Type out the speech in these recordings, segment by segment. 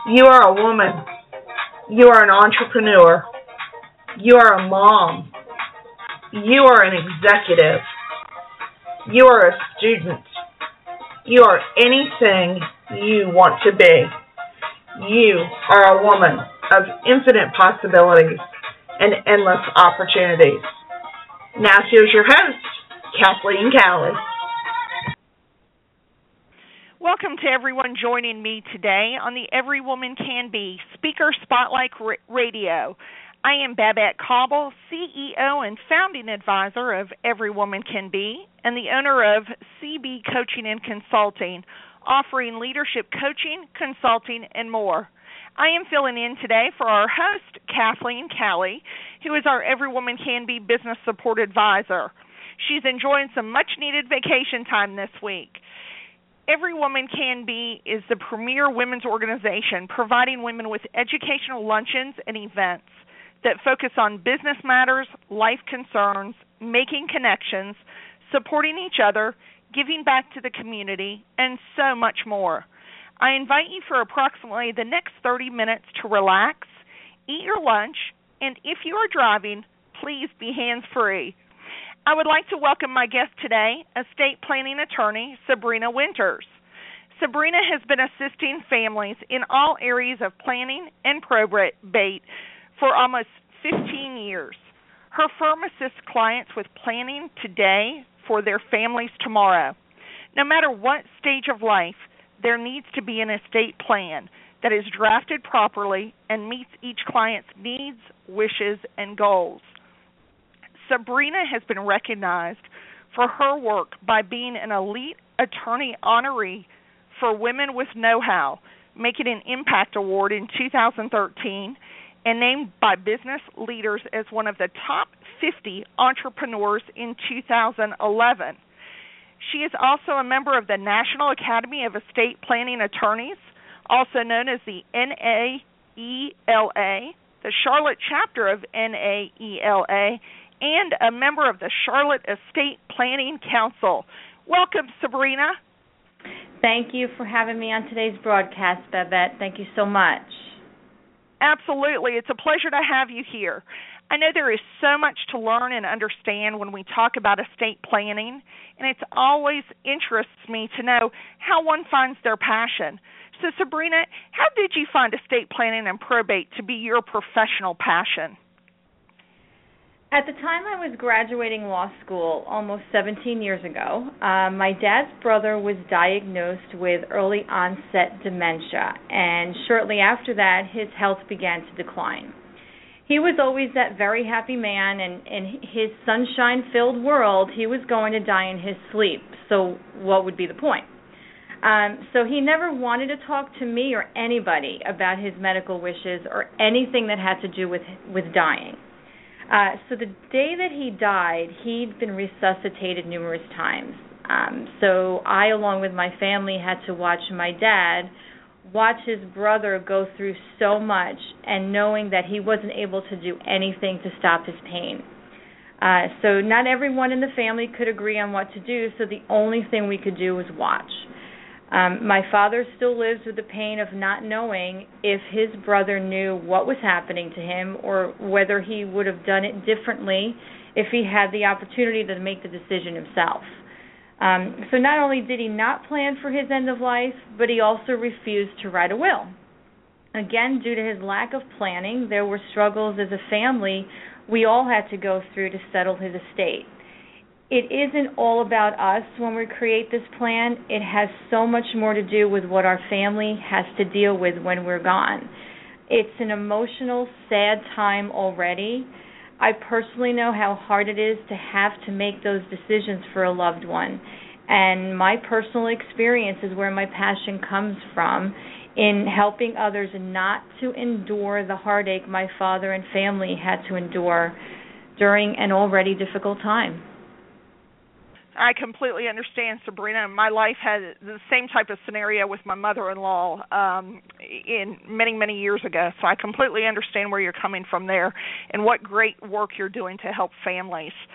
You are a woman. You are an entrepreneur. You are a mom. You are an executive. You are a student. You are anything you want to be. You are a woman of infinite possibilities and endless opportunities. Now here's your host, Kathleen Callie. Welcome to everyone joining me today on the Every Woman Can Be Speaker Spotlight Radio. I am Babette Cauble, CEO and founding advisor of Every Woman Can Be and the owner of CB Coaching and Consulting, offering leadership coaching, consulting, and more. I am filling in today for our host, Kathleen Callie, who is our Every Woman Can Be Business Support Advisor. She's enjoying some much-needed vacation time this week. Every Woman Can Be is the premier women's organization providing women with educational luncheons and events that focus on business matters, life concerns, making connections, supporting each other, giving back to the community, and so much more. I invite you for approximately the next 30 minutes to relax, eat your lunch, and if you are driving, please be hands-free. I would like to welcome my guest today, estate planning attorney Sabrina Winters. Sabrina has been assisting families in all areas of planning and probate for almost 15 years. Her firm assists clients with planning today for their families tomorrow. No matter what stage of life, there needs to be an estate plan that is drafted properly and meets each client's needs, wishes, and goals. Sabrina has been recognized for her work by being an elite attorney honoree for Women with Know-How, making an Impact Award in 2013, and named by Business Leaders as one of the top 50 entrepreneurs in 2011. She is also a member of the National Academy of Estate Planning Attorneys, also known as the NAELA, the Charlotte chapter of NAELA, and a member of the Charlotte Estate Planning Council. Welcome, Sabrina. Thank you for having me on today's broadcast, Babette. Thank you so much. Absolutely. It's a pleasure to have you here. I know there is so much to learn and understand when we talk about estate planning, and it always interests me to know how one finds their passion. So, Sabrina, how did you find estate planning and probate to be your professional passion? At the time I was graduating law school almost 17 years ago, my dad's brother was diagnosed with early onset dementia, and shortly after that his health began to decline. He was always that very happy man, and in his sunshine-filled world, he was going to die in his sleep, so what would be the point? So he never wanted to talk to me or anybody about his medical wishes or anything that had to do with dying. So the day that he died, he'd been resuscitated numerous times. So I, along with my family, had to watch my dad watch his brother go through so much, and knowing that he wasn't able to do anything to stop his pain. So not everyone in the family could agree on what to do, so the only thing we could do was watch. My father still lives with the pain of not knowing if his brother knew what was happening to him or whether he would have done it differently if he had the opportunity to make the decision himself. So not only did he not plan for his end of life, but he also refused to write a will. Again, due to his lack of planning, there were struggles as a family we all had to go through to settle his estate. It isn't all about us when we create this plan. It has so much more to do with what our family has to deal with when we're gone. It's an emotional, sad time already. I personally know how hard it is to have to make those decisions for a loved one. And my personal experience is where my passion comes from, in helping others not to endure the heartache my father and family had to endure during an already difficult time. I completely understand, Sabrina. My life had the same type of scenario with my mother-in-law in many years ago, so I completely understand where you're coming from there and what great work you're doing to help families.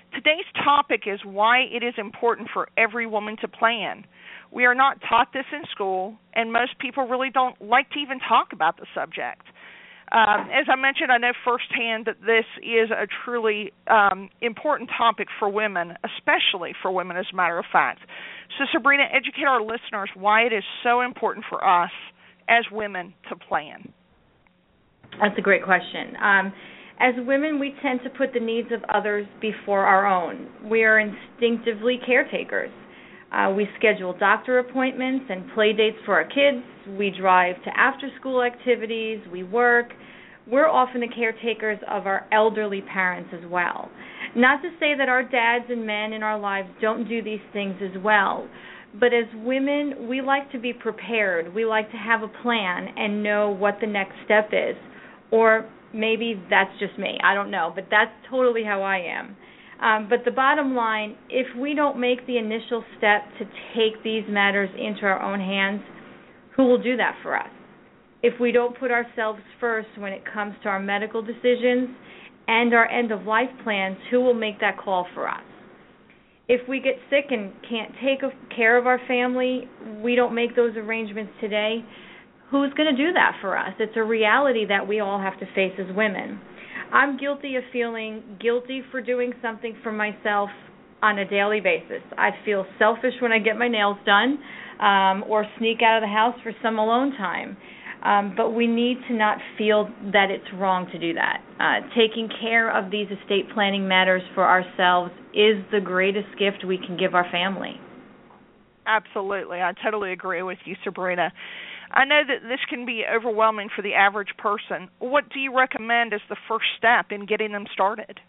Today's topic is why it is important for every woman to plan. We are not taught this in school, and most people really don't like to even talk about the subject. As I mentioned, I know firsthand that this is a truly important topic for women, especially for women, as a matter of fact. So, Sabrina, educate our listeners why it is so important for us as women to plan. That's a great question. As women, we tend to put the needs of others before our own. We are instinctively caretakers. We schedule doctor appointments and play dates for our kids. We drive to after-school activities. We work. We're often the caretakers of our elderly parents as well. Not to say that our dads and men in our lives don't do these things as well, but as women, we like to be prepared. We like to have a plan and know what the next step is. Or maybe that's just me. I don't know, but that's totally how I am. But the bottom line, if we don't make the initial step to take these matters into our own hands, who will do that for us? If we don't put ourselves first when it comes to our medical decisions and our end-of-life plans, who will make that call for us? If we get sick and can't take care of our family, we don't make those arrangements today, who's going to do that for us? It's a reality that we all have to face as women. I'm guilty of feeling guilty for doing something for myself on a daily basis. I feel selfish when I get my nails done or sneak out of the house for some alone time. But we need to not feel that it's wrong to do that. Taking care of these estate planning matters for ourselves is the greatest gift we can give our family. Absolutely. I totally agree with you, Sabrina. I know that this can be overwhelming for the average person. What do you recommend as the first step in getting them started?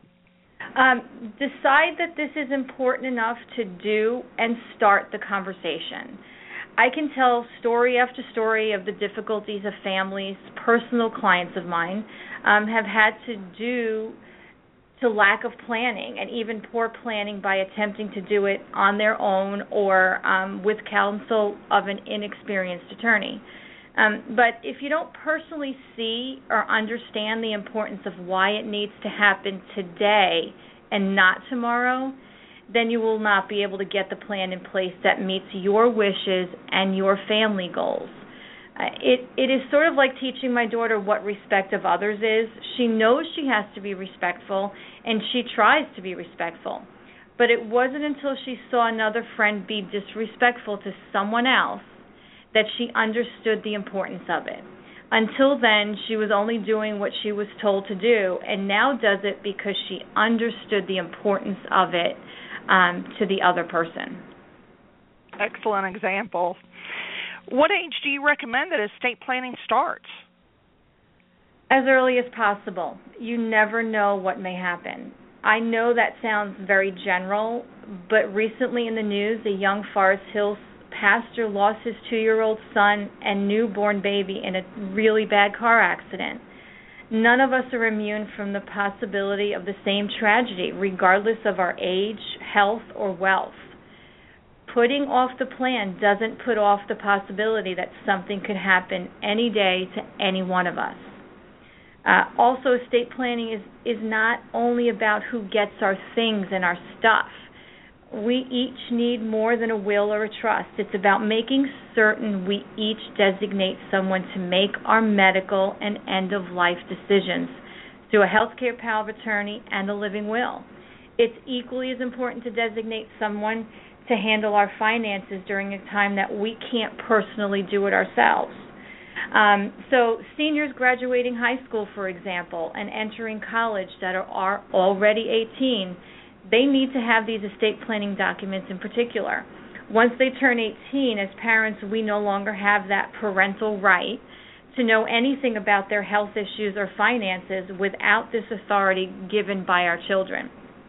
Decide that this is important enough to do and start the conversation. I can tell story after story of the difficulties of families, personal clients of mine have had to do to lack of planning and even poor planning by attempting to do it on their own or with counsel of an inexperienced attorney. But if you don't personally see or understand the importance of why it needs to happen today and not tomorrow, then you will not be able to get the plan in place that meets your wishes and your family goals. It is sort of like teaching my daughter what respect of others is. She knows she has to be respectful, and she tries to be respectful. But it wasn't until she saw another friend be disrespectful to someone else that she understood the importance of it. Until then, she was only doing what she was told to do, and now does it because she understood the importance of it to the other person. Excellent example. What age do you recommend that estate planning starts? As early as possible. You never know what may happen. I know that sounds very general, but recently in the news, a young Forest Hills pastor lost his 2-year-old son and newborn baby in a really bad car accident. None of us are immune from the possibility of the same tragedy, regardless of our age, health, or wealth. Putting off the plan doesn't put off the possibility that something could happen any day to any one of us. Also, estate planning is not only about who gets our things and our stuff. We each need more than a will or a trust. It's about making certain we each designate someone to make our medical and end-of-life decisions through a healthcare power of attorney and a living will. It's equally as important to designate someone to handle our finances during a time that we can't personally do it ourselves. So seniors graduating high school, for example, and entering college that are already 18, they need to have these estate planning documents in particular. Once they turn 18, as parents, we no longer have that parental right to know anything about their health issues or finances without this authority given by our children.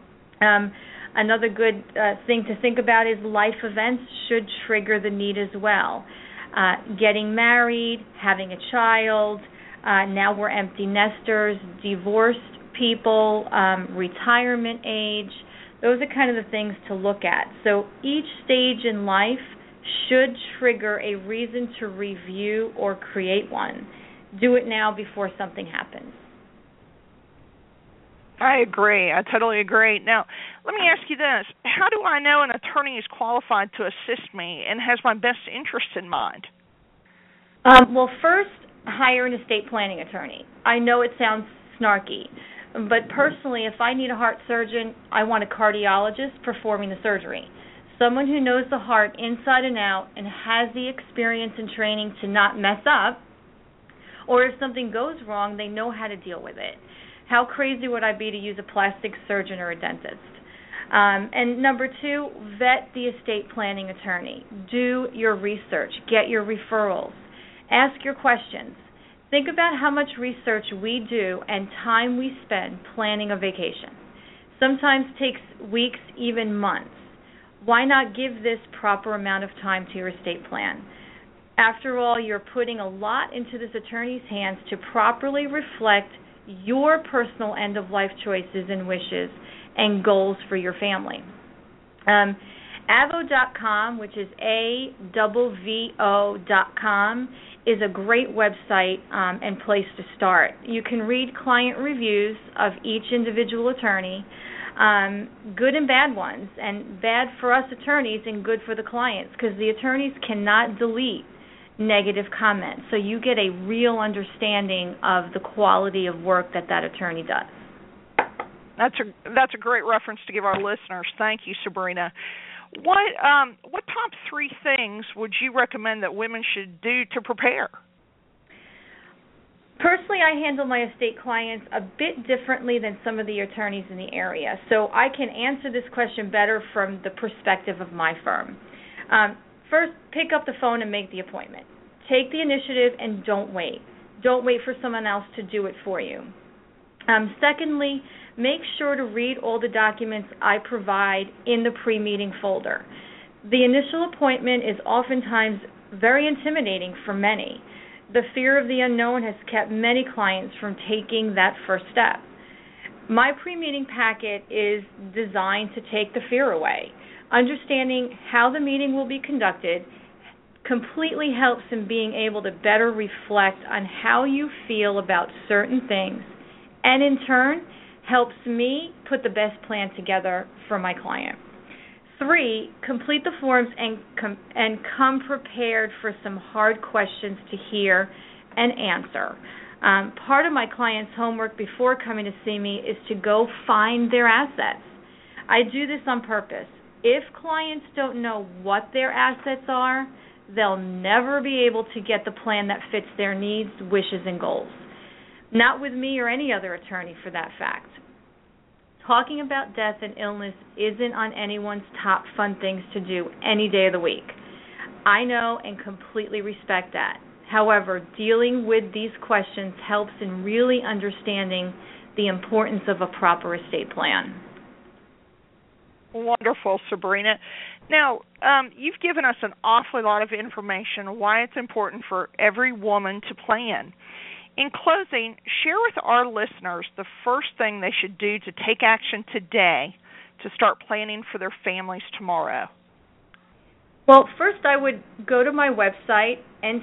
Another good thing to think about is life events should trigger the need as well. Getting married, having a child, now we're empty nesters, divorced people, retirement age. Those are kind of the things to look at. So each stage in life should trigger a reason to review or create one. Do it now before something happens. I agree. I totally agree. Now, Let me ask you this. How do I know an attorney is qualified to assist me and has my best interest in mind? Well, first, hire an estate planning attorney. I know it sounds snarky, but personally, if I need a heart surgeon, I want a cardiologist performing the surgery. Someone who knows the heart inside and out and has the experience and training to not mess up, or if something goes wrong, they know how to deal with it. How crazy would I be to use a plastic surgeon or a dentist? And number two, vet the estate planning attorney. Do your research. Get your referrals. Ask your questions. Think about how much research we do and time we spend planning a vacation. Sometimes takes weeks, even months. Why not give this proper amount of time to your estate plan? After all, you're putting a lot into this attorney's hands to properly reflect your personal end-of-life choices and wishes and goals for your family. Avo.com, which is AVVO.com, is a great website and place to start. You can read client reviews of each individual attorney, good and bad ones, and bad for us attorneys and good for the clients, because the attorneys cannot delete negative comments, so you get a real understanding of the quality of work that attorney does. That's a great reference to give our listeners. Thank you, Sabrina. What top three things would you recommend that women should do to prepare? Personally, I handle my estate clients a bit differently than some of the attorneys in the area, so I can answer this question better from the perspective of my firm. First, pick up the phone and make the appointment. Take the initiative and don't wait. Don't wait for someone else to do it for you. Secondly, make sure to read all the documents I provide in the pre-meeting folder. The initial appointment is oftentimes very intimidating for many. The fear of the unknown has kept many clients from taking that first step. My pre-meeting packet is designed to take the fear away. Understanding how the meeting will be conducted completely helps in being able to better reflect on how you feel about certain things, and in turn helps me put the best plan together for my client. 3, complete the forms and come prepared for some hard questions to hear and answer. Part of my client's homework before coming to see me is to go find their assets. I do this on purpose. If clients don't know what their assets are, they'll never be able to get the plan that fits their needs, wishes, and goals. Not with me or any other attorney for that fact. Talking about death and illness isn't on anyone's top fun things to do any day of the week. I know and completely respect that. However, dealing with these questions helps in really understanding the importance of a proper estate plan. Wonderful, Sabrina. Now, you've given us an awfully lot of information on why it's important for every woman to plan. In closing, share with our listeners the first thing they should do to take action today to start planning for their families tomorrow. Well, first I would go to my website,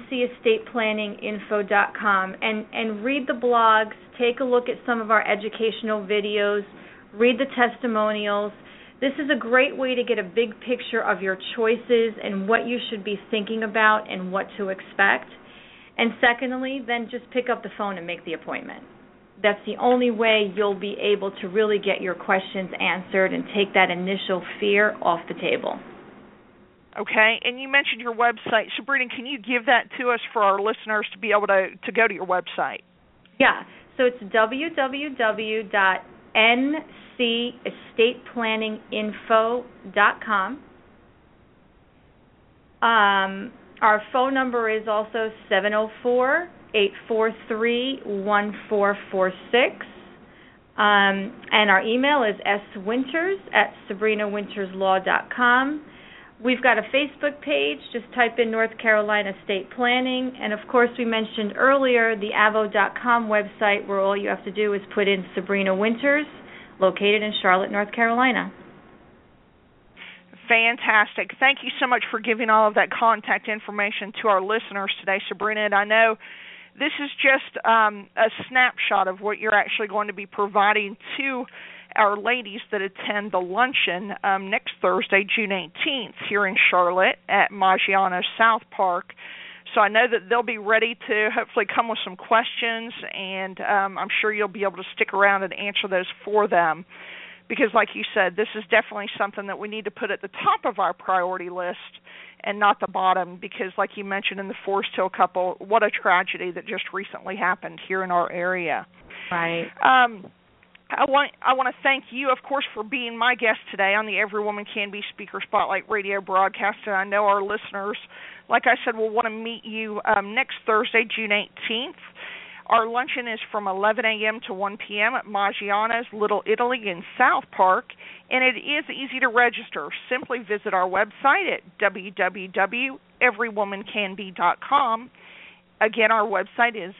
ncestateplanningInfo.com, and read the blogs, take a look at some of our educational videos, read the testimonials. This is a great way to get a big picture of your choices and what you should be thinking about and what to expect. And secondly, then just pick up the phone and make the appointment. That's the only way you'll be able to really get your questions answered and take that initial fear off the table. Okay, and you mentioned your website. Sabrina, can you give that to us for our listeners to be able to go to your website? Yeah, so it's www.ncestateplanningInfo.com. Our phone number is also 704-843-1446. And our email is swinters@sabrinawinterslaw.com. We've got a Facebook page. Just type in North Carolina Estate Planning. And, of course, we mentioned earlier the avo.com website, where all you have to do is put in Sabrina Winters, located in Charlotte, North Carolina. Fantastic. Thank you so much for giving all of that contact information to our listeners today, Sabrina. And I know this is just a snapshot of what you're actually going to be providing to our ladies that attend the luncheon next Thursday, June 18th, here in Charlotte at Maggiano's South Park. So I know that they'll be ready to hopefully come with some questions, and I'm sure you'll be able to stick around and answer those for them. Because like you said, this is definitely something that we need to put at the top of our priority list and not the bottom, because like you mentioned in the Forest Hill couple, what a tragedy that just recently happened here in our area. Right. I want to thank you, of course, for being my guest today on the Every Woman Can Be Speaker Spotlight radio broadcast. And I know our listeners, like I said, will want to meet you next Thursday, June 18th. Our luncheon is from 11 a.m. to 1 p.m. at Maggiano's Little Italy in South Park, and it is easy to register. Simply visit our website at www.everywomancanbe.com. Again, our website is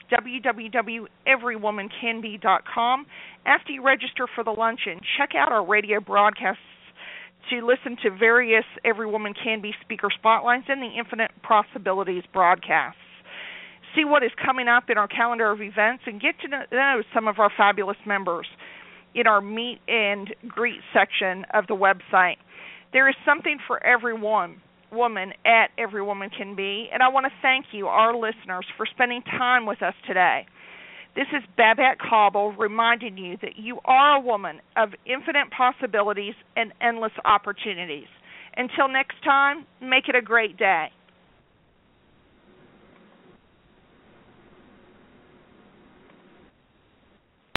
www.everywomancanbe.com. After you register for the luncheon, check out our radio broadcasts to listen to various Every Woman Can Be speaker spotlights and the Infinite Possibilities broadcasts. See what is coming up in our calendar of events and get to know some of our fabulous members in our meet and greet section of the website. There is something for every woman at Every Woman Can Be, and I want to thank you, our listeners, for spending time with us today. This is Babette Cauble reminding you that you are a woman of infinite possibilities and endless opportunities. Until next time, make it a great day.